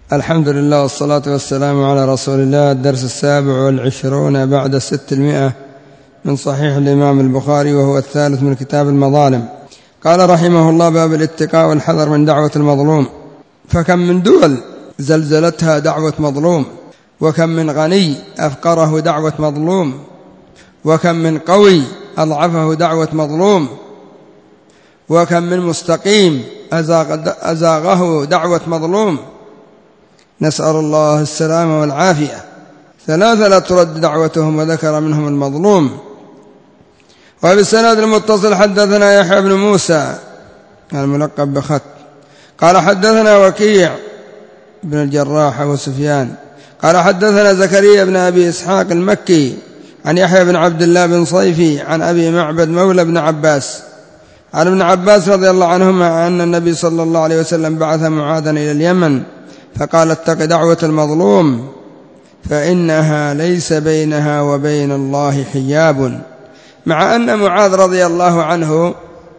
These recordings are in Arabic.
الحمد لله والصلاة والسلام على رسول الله. الدرس 27 بعد 600 من صحيح الإمام البخاري، وهو الثالث من كتاب المظالم. قال رحمه الله: باب الاتقاء والحذر من دعوة المظلوم. فكم من دول زلزلتها دعوة مظلوم، وكم من غني أفقره دعوة مظلوم، وكم من قوي أضعفه دعوة مظلوم، وكم من مستقيم أزاغه دعوة مظلوم. نسأل الله السلامة والعافية. ثلاثة لا ترد دعوتهم، وذكر منهم المظلوم. وبالسند المتصل حدثنا يحيى بن موسى الملقب بخت قال حدثنا وكيع بن الجراح وسفيان قال حدثنا زكريا بن أبي إسحاق المكي عن يحيى بن عبد الله بن صيفي عن أبي معبد مولى بن عباس عن ابن عباس رضي الله عنهما أن النبي صلى الله عليه وسلم بعث معاذا إلى اليمن فقال: اتق دعوة المظلوم فإنها ليس بينها وبين الله حجاب. مع أن معاذ رضي الله عنه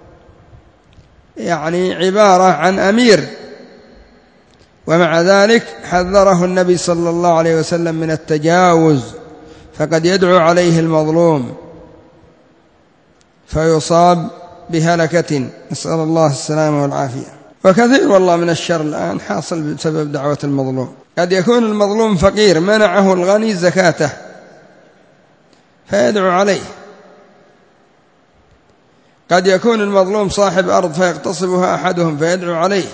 عبارة عن أمير، ومع ذلك حذره النبي صلى الله عليه وسلم من التجاوز، فقد يدعو عليه المظلوم فيصاب بهلكة، نسأل الله السلامة والعافية. وكثير والله من الشر الآن حاصل بسبب دعوة المظلوم. قد يكون المظلوم فقير منعه الغني زكاته فيدعو عليه، قد يكون المظلوم صاحب أرض فيغتصبها أحدهم فيدعو عليه.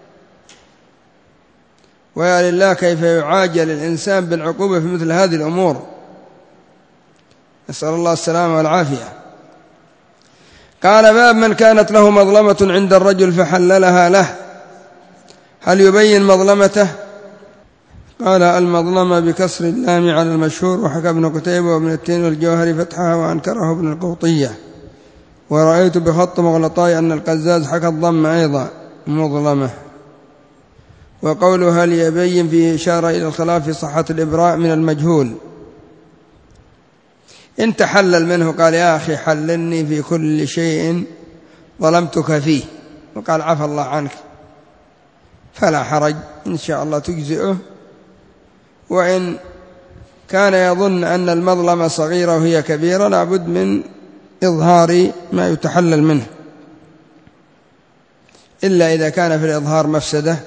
ويا لله كيف يعاجل الإنسان بالعقوبة في مثل هذه الأمور، نسأل الله السلامة والعافية. قال: باب من كانت له مظلمة عند الرجل فحللها له، هل يبين مظلمته؟ قال: المظلمة بكسر اللام على المشهور، وحكى ابن قتيبة وابن التين والجوهري فتحها وأنكره ابن القوطية. ورأيت بخط مغلطاي أن القزاز حكى الضم أيضا مظلمة. وقوله هل يبين فيه إشارة إلى الخلاف في صحة الإبراء من المجهول. إن تحلل منه قال: يا أخي حللني في كل شيء ظلمتك فيه، وقال: عفى الله عنك، فلا حرج إن شاء الله تجزئه. وإن كان يظن أن المظلمة صغيرة وهي كبيرة لابد من إظهار ما يتحلل منه، إلا إذا كان في الإظهار مفسدة.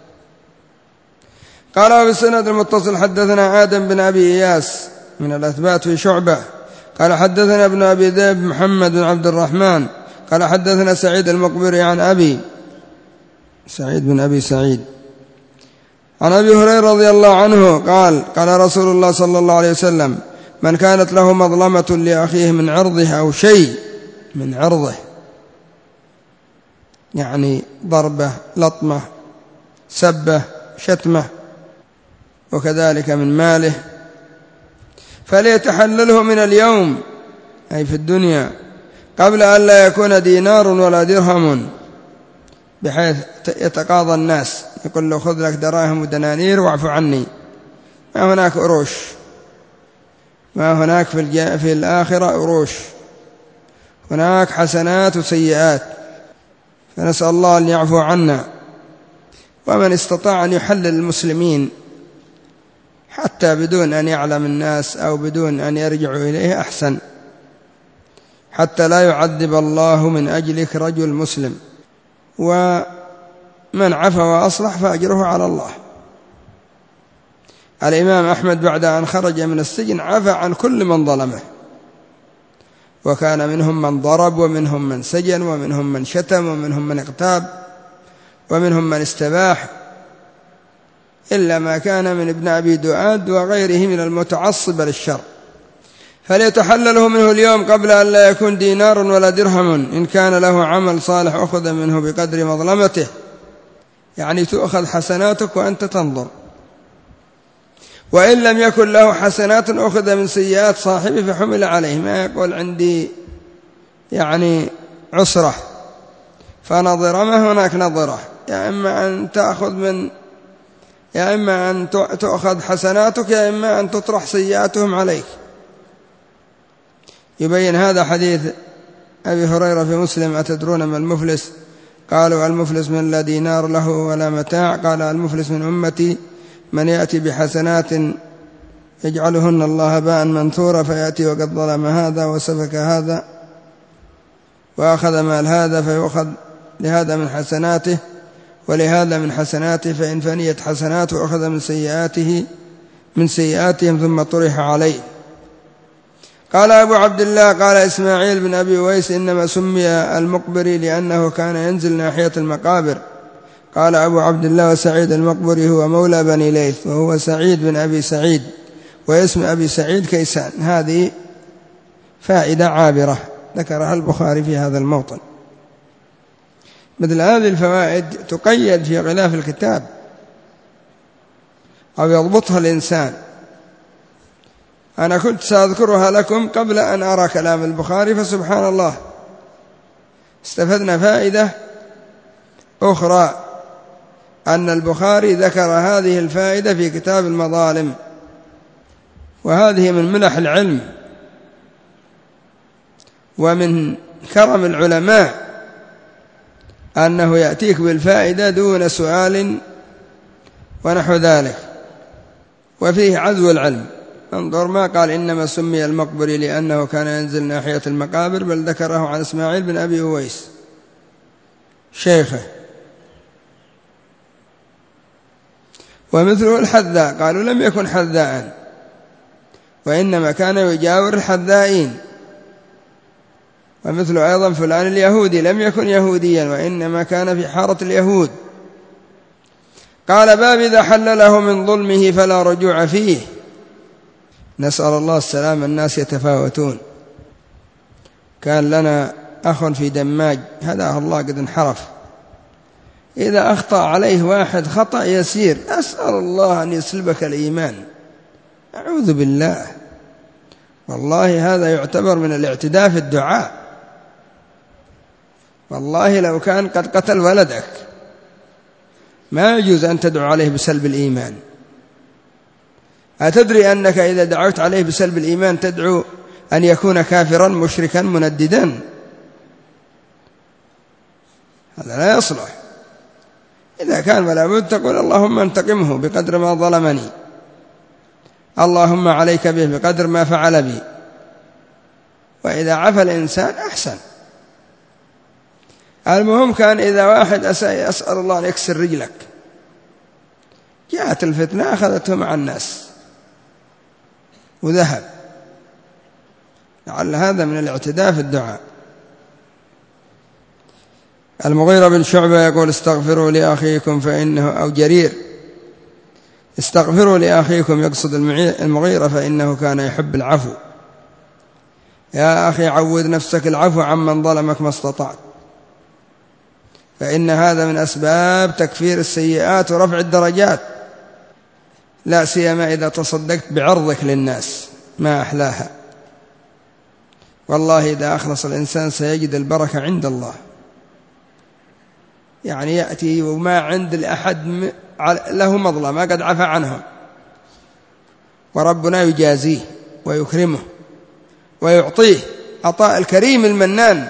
قال: وبالسند المتصل حدثنا آدم بن أبي إياس من الأثبات في شعبة قال حدثنا ابن أبي ذئب محمد بن عبد الرحمن قال حدثنا سعيد المقبري عن أبي سعيد بن أبي سعيد عن أبي هريرة رضي الله عنه قال: قال رسول الله صلى الله عليه وسلم: من كانت له مظلمة لأخيه من عرضه أو شيء من عرضه، يعني ضربة، لطمة، سبة، شتمة، وكذلك من ماله، فليتحلله من اليوم، أي في الدنيا، قبل أن لا يكون دينار ولا درهم، بحيث يتقاضى الناس، يقول له خذ لك دراهم ودنانير واعف عني. ما هناك أروش، ما هناك في الآخرة أروش، هناك حسنات وسيئات، فنسأل الله أن يعفو عنا. ومن استطاع أن يحلل المسلمين حتى بدون أن يعلم الناس أو بدون أن يرجعوا إليه أحسن، حتى لا يعذب الله من أجلك رجل مسلم. ومن عفا وأصلح فأجره على الله. الإمام أحمد بعد أن خرج من السجن عفى عن كل من ظلمه، وكان منهم من ضرب، ومنهم من سجن، ومنهم من شتم، ومنهم من اغتاب، ومنهم من استباح، إلا ما كان من ابن أبي دؤاد وغيره من المتعصب للشر. فليتحلله منه اليوم قبل أن لا يكون دينار ولا درهم. إن كان له عمل صالح أخذ منه بقدر مظلمته، يعني تؤخذ حسناتك وأنت تنظر. وإن لم يكن له حسنات أخذ من سيئات صاحبه فحمل عليه. ما يقول عندي عسرة فنظر، ما هناك نظرة، يا إما أن تأخذ حسناتك، يا إما أن تطرح سيئاتهم عليك. يبين هذا حديث أبي هريرة في مسلم: أتدرون ما المفلس؟ قالوا: المفلس من لا دينار له ولا متاع. قال: المفلس من أمتي من يأتي بحسنات يجعلهن الله هباء منثورا فيأتي وقد ظلم هذا وسفك هذا وأخذ مال هذا فيؤخذ لهذا من حسناته ولهذا من حسناته، فإن فنيت حسناته أخذ من سيئاتهم ثم طرح عليه. قال أبو عبد الله قال إسماعيل بن أبي أويس إنما سمي المقبري لأنه كان ينزل ناحية المقابر. قال أبو عبد الله وسعيد المقبري هو مولى بني ليث وهو سعيد بن أبي سعيد واسم أبي سعيد كيسان. هذه فائدة عابرة ذكرها البخاري في هذا الموطن. مثل هذه الفوائد تقيد في غلاف الكتاب أو يضبطها الإنسان. أنا كنت سأذكرها لكم قبل أن أرى كلام البخاري، فسبحان الله استفدنا فائدة أخرى، أن البخاري ذكر هذه الفائدة في كتاب المظالم، وهذه من منح العلم ومن كرم العلماء أنه يأتيك بالفائدة دون سؤال ونحو ذلك، وفيه عزو العلم. انظر ما قال إنما سمي المقبري لأنه كان ينزل ناحية المقابر، بل ذكره عن إسماعيل بن أبي أويس شيخه. ومثله الحذاء، قالوا لم يكن حذاء وإنما كان يجاور الحذائين. ومثل أيضا فلان اليهودي لم يكن يهوديا وإنما كان في حارة اليهود. قال باب إذا حل له من ظلمه فلا رجوع فيه. نسأل الله السلام. الناس يتفاوتون. كان لنا أخ في دماج هداه الله قد انحرف، إذا أخطأ عليه واحد خطأ يسير أسأل الله أن يسلبك الإيمان، أعوذ بالله، والله هذا يعتبر من الاعتداء في الدعاء. والله لو كان قد قتل ولدك ما يجوز أن تدعو عليه بسلب الإيمان. أتدري أنك إذا دعوت عليه بسلب الإيمان تدعو أن يكون كافرا مشركا منددا؟ هذا لا يصلح. إذا كان ولا بد تقول اللهم انتقمه بقدر ما ظلمني، اللهم عليك به بقدر ما فعل بي. وإذا عفى الإنسان أحسن. المهم كان إذا واحد أساء أسأل الله أن يكسر رجلك، جاءت الفتنة أخذته مع الناس وذهب. لعل هذا من الاعتداء في الدعاء. المغيرة بن شعبة يقول استغفروا لأخيكم فإنه، أو جرير استغفروا لأخيكم، يقصد المغيرة فإنه كان يحب العفو. يا أخي عود نفسك العفو عمن ظلمك ما استطعت، فإن هذا من أسباب تكفير السيئات ورفع الدرجات، لا سيما إذا تصدقت بعرضك للناس ما أحلاها. والله إذا أخلص الإنسان سيجد البركة عند الله. يعني يأتي وما عند الأحد له مظلمة قد عفى عنهم، وربنا يجازيه ويكرمه ويعطيه عطاء الكريم المنان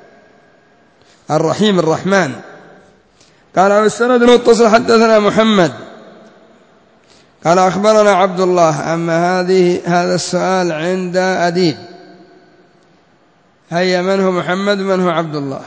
الرحيم الرحمن. قال والسند المتصل حدثنا محمد قال أخبرنا عبد الله. أما هذا السؤال عند أديب، هيا من هو محمد ومن هو عبد الله؟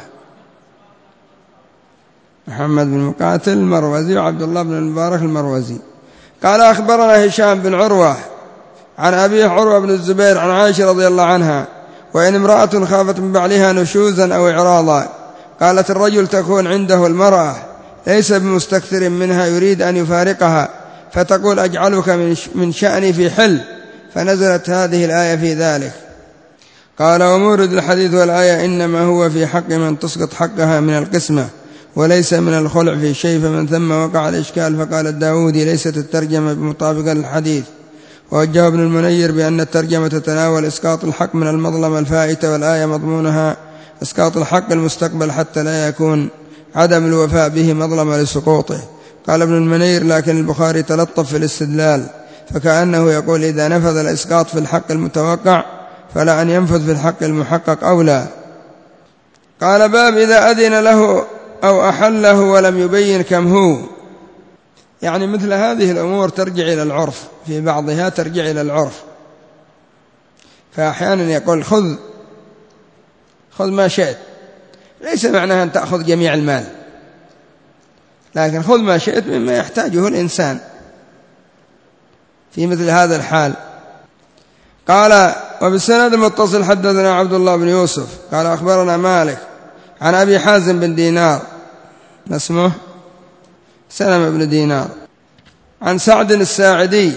محمد بن مقاتل المروزي وعبد الله بن المبارك المروزي. قال أخبرنا هشام بن عروة عن أبيه عروة بن الزبير عن عائشة رضي الله عنها: وإن امرأة خافت من بعلها نشوزا أو إعراضا قالت الرجل تكون عنده المرأة ليس بمستكثر منها يريد أن يفارقها، فتقول أجعلك من شأني في حل، فنزلت هذه الآية في ذلك. قال ومورد الحديث والآية إنما هو في حق من تسقط حقها من القسمة وليس من الخلع في شيء، فمن ثم وقع الإشكال. فقال الداودي ليست الترجمة بمطابقة للحديث. ووجه ابن المنير بأن الترجمة تتناول إسقاط الحق من المظلمة الفائتة، والآية مضمونها إسقاط الحق المستقبل حتى لا يكون عدم الوفاء به مظلمة لسقوطه. قال ابن المنير لكن البخاري تلطف في الاستدلال، فكأنه يقول إذا نفذ الإسقاط في الحق المتوقع فلا أن ينفذ في الحق المحقق أولى. قال باب إذا أذن له أو أحله ولم يبين كم هو. يعني مثل هذه الأمور ترجع إلى العرف، في بعضها ترجع إلى العرف. فأحيانا يقول خذ ما شئت، ليس معناها أن تأخذ جميع المال، لكن خذ ما شئت مما يحتاجه الإنسان في مثل هذا الحال. قال وبالسند المتصل حدثنا عبد الله بن يوسف قال أخبرنا مالك عن أبي حازم بن دينار، اسمه سلم بن دينار، عن سعد الساعدي،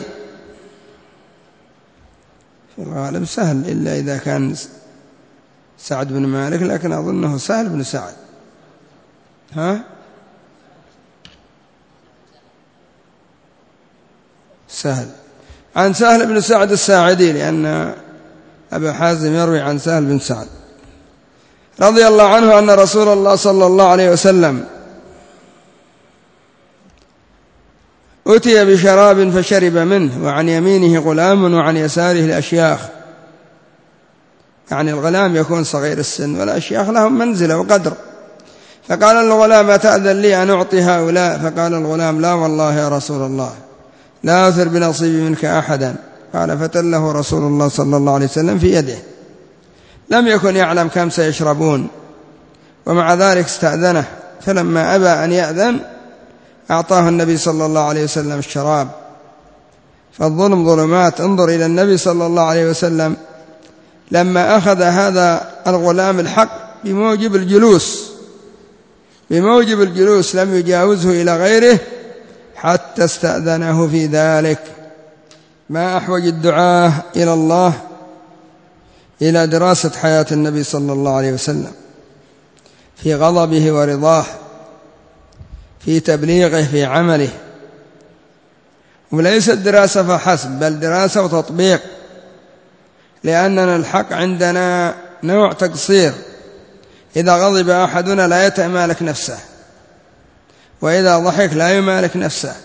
في الغالب سهل إلا إذا كان سعد بن مالك، لكن أظنه سهل بن سعد. سهل، عن سهل بن سعد الساعدي، لأن أبا حازم يروي عن سهل بن سعد رضي الله عنه أن رسول الله صلى الله عليه وسلم أتي بشراب فشرب منه، وعن يمينه غلام وعن يساره الأشياخ. يعني الغلام يكون صغير السن والأشياخ لهم منزلة وقدر. فقال الغلام أتأذن لي أن أعطي هؤلاء؟ فقال الغلام لا والله يا رسول الله لا أثر بنصيبي منك أحدا. قال فتله رسول الله صلى الله عليه وسلم في يده، لم يكن يعلم كم سيشربون، ومع ذلك استأذنه، فلما أبى أن يأذن أعطاه النبي صلى الله عليه وسلم الشراب. فالظلم ظلمات. انظر إلى النبي صلى الله عليه وسلم لما أخذ هذا الغلام الحق بموجب الجلوس لم يجاوزه إلى غيره حتى استأذنه في ذلك. ما أحوج الدعاة إلى الله إلى دراسة حياة النبي صلى الله عليه وسلم في غضبه ورضاه، في تبليغه، في عمله. وليست دراسة فحسب، بل دراسة وتطبيق، لأننا الحق عندنا نوع تقصير. إذا غضب أحدنا لا يتمالك نفسه، وإذا ضحك لا يمالك نفسه،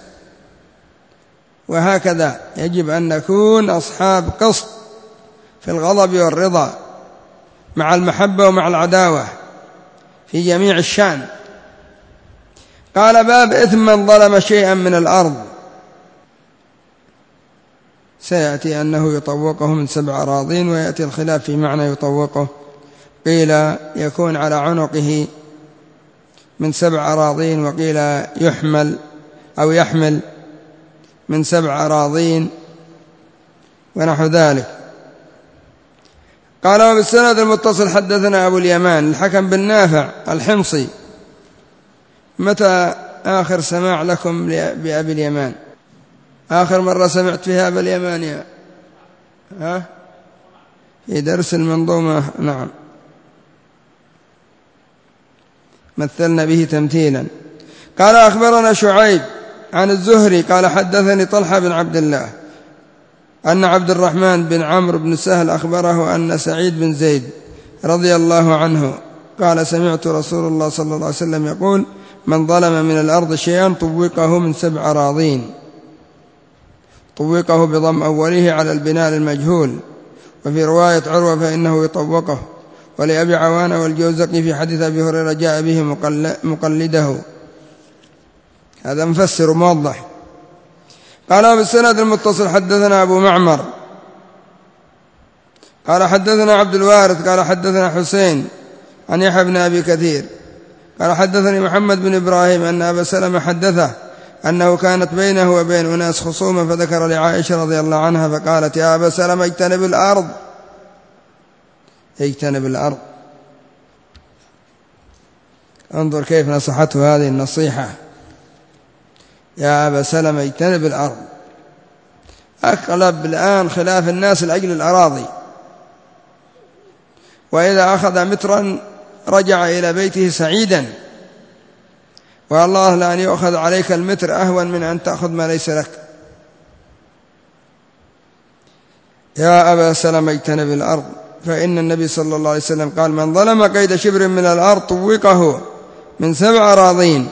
وهكذا يجب أن نكون أصحاب قسط في الغضب والرضا، مع المحبة ومع العداوة في جميع الشأن. قال باب إثم من ظلم شيئا من الأرض. سيأتي أنه يطوقه من 7 أراضين، ويأتي الخلاف في معنى يطوقه، قيل يكون على عنقه من 7 أراضين، وقيل يحمل من 7 أراضين ونحو ذلك. قال وبالسند المتصل حدثنا أبو اليمان الحكم بن نافع الحمصي. متى آخر سماع لكم بأبي اليمان؟ آخر مرة سمعت فيها أبا اليمان في درس المنظومة. نعم، مثلنا به تمثيلا. قال أخبرنا شعيب عن الزهري قال حدثني طلحة بن عبد الله أن عبد الرحمن بن عمرو بن سهل أخبره أن سعيد بن زيد رضي الله عنه قال سمعت رسول الله صلى الله عليه وسلم يقول من ظلم من الأرض شيئا طوقه من 7 أراضين. طوقه بضم أوله على البناء المجهول، وفي رواية عروة فإنه يطوقه. ولأبي عوانة والجوزقي في حديث أبي هريرة جاء به مقلده. هذا مفسر موضح. قال بالسند المتصل حدثنا أبو معمر قال حدثنا عبد الوارث قال حدثنا حسين عن يحيى بن أبي كثير قال حدثني محمد بن إبراهيم أن أبا سلمة حدثه أنه كانت بينه وبين أناس خصومة، فذكر لعائشة رضي الله عنها فقالت يا أبا سلمة اجتنب الأرض. انظر كيف نصحته هذه النصيحة، يا أبا سلمة اجتنب الأرض. أغلب الآن خلاف الناس لأجل الأراضي، وإذا أخذ مترا رجع إلى بيته سعيدا، والله لأن يؤخذ عليك المتر أهون من أن تأخذ ما ليس لك. يا أبا سلمة اجتنب الأرض، فإن النبي صلى الله عليه وسلم قال من ظلم قيد شبر من الأرض طوقه من 7 أراضين.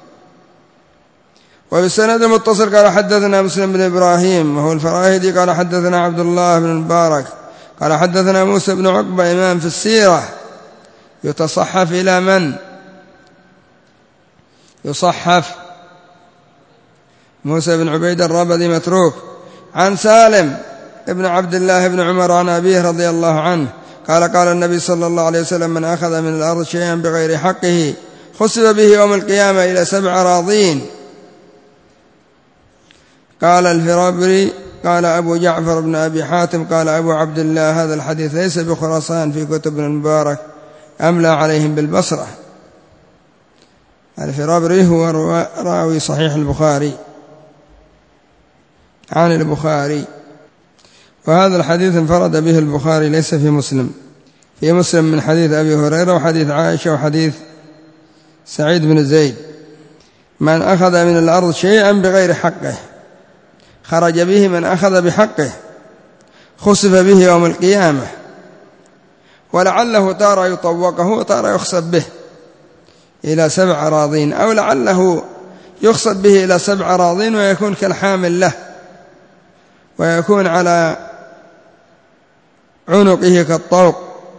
وبالسند المتصل قال حدثنا مسلم بن إبراهيم وهو الفراهيدي قال حدثنا عبد الله بن المبارك قال حدثنا موسى بن عقبة إمام في السيرة يتصحف إلى من؟ يصحف موسى بن عبيد الربذي متروك. عن سالم ابن عبد الله بن عمر عن أبيه رضي الله عنه قال قال النبي صلى الله عليه وسلم: من أخذ من الأرض شيئا بغير حقه خسف به يوم القيامة إلى 7 أراضين. قال الفرابري قال أبو جعفر بن أبي حاتم قال أبو عبد الله: هذا الحديث ليس بخراسان في كتب المبارك، أملى عليهم بالبصرة. الفرابري هو راوي صحيح البخاري عن البخاري، وهذا الحديث انفرد به البخاري، ليس في مسلم. في مسلم من حديث أبي هريرة وحديث عائشة وحديث سعيد بن زيد: من أخذ من الأرض شيئا بغير حقه خرج به من أخذ بحقه خسف به يوم القيامة، ولعله تارة يطوقه وتارة يخسف به إلى 7 أراضين، أو لعله يخسف به إلى 7 أراضين ويكون كالحامل له ويكون على عنقه كالطوق.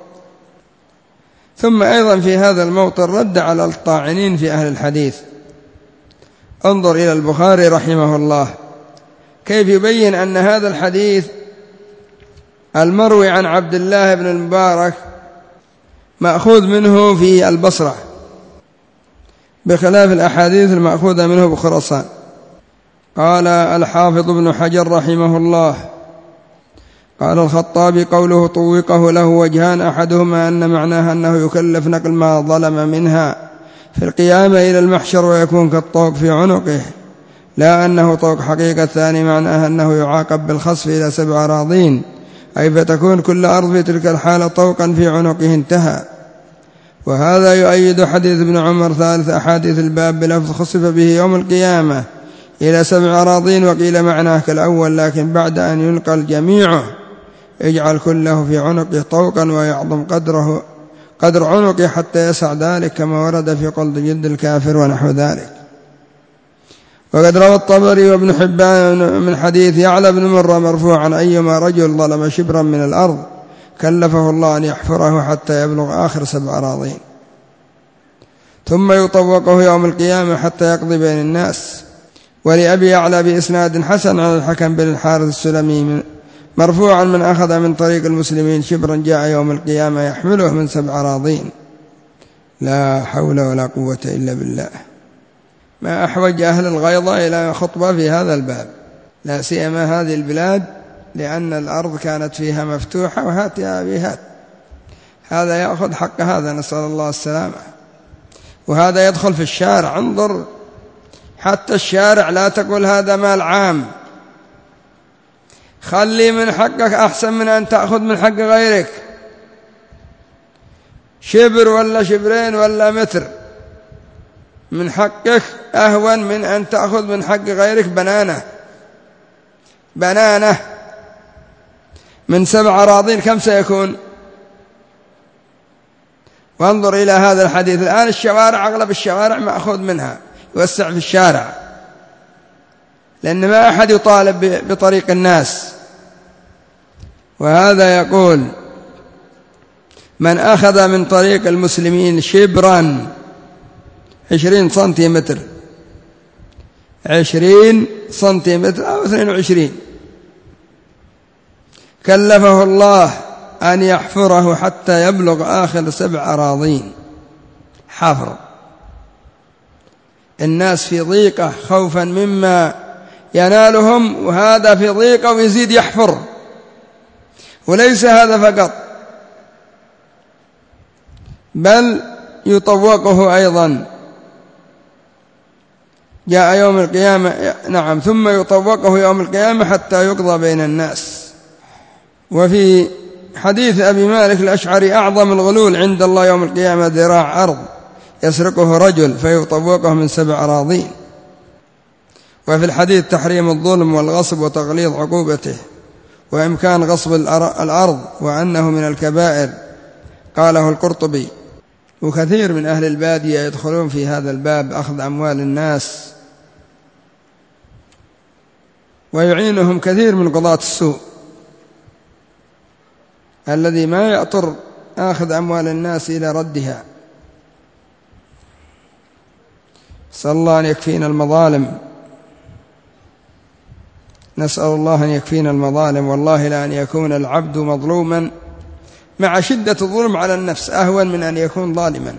ثم أيضا في هذا الموطن رد على الطاعنين في أهل الحديث. انظر إلى البخاري رحمه الله كيف يبين أن هذا الحديث المروي عن عبد الله بن المبارك مأخوذ منه في البصرة بخلاف الأحاديث المأخوذة منه بخراسان. قال الحافظ ابن حجر رحمه الله: قال الخطابي: قوله طوقه له وجهان، أحدهما أن معناه أنه يكلف نقل ما ظلم منها في القيامة إلى المحشر ويكون كالطوق في عنقه، لا أنه طوق حقيقة. الثاني معناه أنه يعاقب بالخسف إلى 7 أراضين، أي فتكون كل أرض في تلك الحالة طوقا في عنقه، انتهى. وهذا يؤيد حديث ابن عمر ثالث أحاديث الباب بلفظ خسف به يوم القيامة إلى 7 أراضين، وقيل معناه كالأول، لكن بعد أن ينقل جميعه اجعل كله في عنقه طوقا ويعظم قدر عنقه حتى يسع ذلك، كما ورد في قلد جد الكافر ونحو ذلك. وقد روى الطبري وابن حبان من حديث يعلى بن مرة مرفوعا: أيما رجل ظلم شبرا من الأرض كلفه الله أن يحفره حتى يبلغ آخر 7 أراضين، ثم يطوقه يوم القيامة حتى يقضي بين الناس. ولأبي يعلى بإسناد حسن عن الحكم بن الحارث السلمي مرفوعا: من أخذ من طريق المسلمين شبرا جاء يوم القيامة يحمله من 7 أراضين. لا حول ولا قوة إلا بالله. ما أحوج أهل الغيضة إلى خطبة في هذا الباب، لا سيما هذه البلاد، لأن الأرض كانت فيها مفتوحة وهات يا أبي هات، هذا يأخذ حق هذا، نسأل الله السلامة. وهذا يدخل في الشارع، انظر حتى الشارع لا تقول هذا مال عام، خلي من حقك أحسن من أن تأخذ من حق غيرك، شبر ولا شبرين ولا متر من حقك أهون من أن تأخذ من حق غيرك بنانة من 7 أراضين، كم سيكون؟ وانظر إلى هذا الحديث الآن، الشوارع أغلب الشوارع مأخوذ منها، يوسع في الشارع، لأن ما أحد يطالب بطريق الناس. وهذا يقول: من أخذ من طريق المسلمين شبرا 20 سنتيمتر 20 سنتيمتر أو 22 كلفه الله أن يحفره حتى يبلغ آخر 7 أراضين. حفر الناس في ضيقة خوفا مما ينالهم، وهذا في ضيقة ويزيد يحفر. وليس هذا فقط، بل يطوقه أيضا، جاء يوم القيامة، نعم، ثم يطوقه يوم القيامة حتى يقضى بين الناس. وفي حديث أبي مالك الأشعري: أعظم الغلول عند الله يوم القيامة ذراع أرض يسرقه رجل فيطوقه من 7 أراضين. وفي الحديث تحريم الظلم والغصب وتغليظ عقوبته وإمكان غصب الأرض وأنه من الكبائر، قاله القرطبي. وكثير من أهل البادية يدخلون في هذا الباب، أخذ أموال الناس، ويعينهم كثير من قضاة السوء الذي ما يأطر آخذ أموال الناس إلى ردها. صلى الله أن يكفينا المظالم. نسأل الله أن يكفينا المظالم. والله لأن يكون العبد مظلوما مع شدة الظلم على النفس أهون من أن يكون ظالما.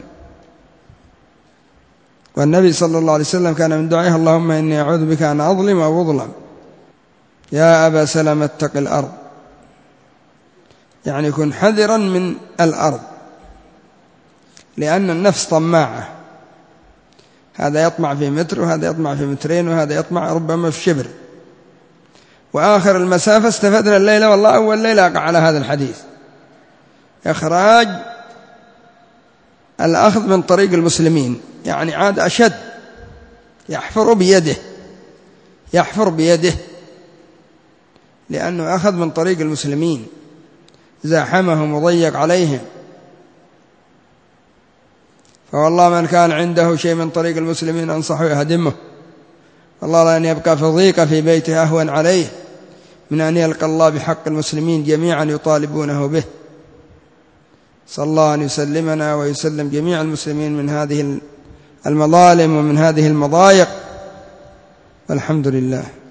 والنبي صلى الله عليه وسلم كان من دعائه اللهم إني أعوذ بك أن أظلم أو أظلم. يا أبا سلمة اتق الأرض، يعني كن حذرا من الأرض، لأن النفس طماعة، هذا يطمع في متر وهذا يطمع في مترين وهذا يطمع ربما في شبر. وآخر المسافة استفدنا الليلة، والله أول ليلة أقع على هذا الحديث، إخراج الأخذ من طريق المسلمين، يعني عاد أشد، يحفر بيده لأنه أخذ من طريق المسلمين، زاحمهم وضيق عليهم. فوالله من كان عنده شيء من طريق المسلمين أنصحه يهدمه. والله لأن يبقى في ضيق في بيته أهون عليه من أن يلقى الله بحق المسلمين جميعا يطالبونه به. صلى الله أن يسلمنا ويسلم جميع المسلمين من هذه المظالم ومن هذه المضايق، والحمد لله.